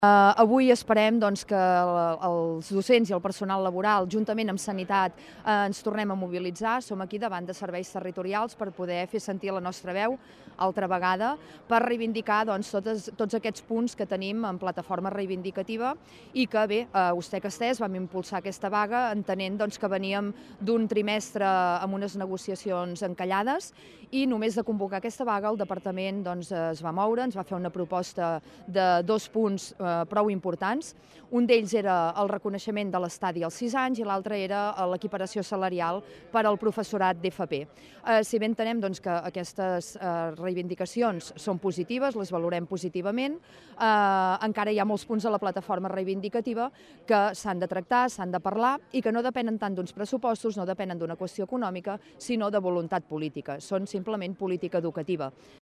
Avui esperem que els docents i el personal laboral, juntament amb Sanitat, ens tornem a mobilitzar. Som aquí davant de serveis territorials per poder fer sentir la nostra veu altra vegada, per reivindicar tots aquests punts que tenim en plataforma reivindicativa i que, bé, Ustec-Estès vam impulsar aquesta vaga entenent que veníem d'un trimestre amb unes negociacions encallades i només de convocar aquesta vaga el departament es va moure, ens va fer una proposta de 2 punts prou importants. Un d'ells era el reconeixement de l'estadi als 6 anys i l'altre era l'equiparació salarial per al professorat d'FP. Si bé entenem que aquestes reivindicacions són positives, les valorem positivament, encara hi ha molts punts de la plataforma reivindicativa que s'han de tractar, s'han de parlar i que no depenen tant d'uns pressupostos, no depenen d'una qüestió econòmica, sinó de voluntat política. Són simplement política educativa.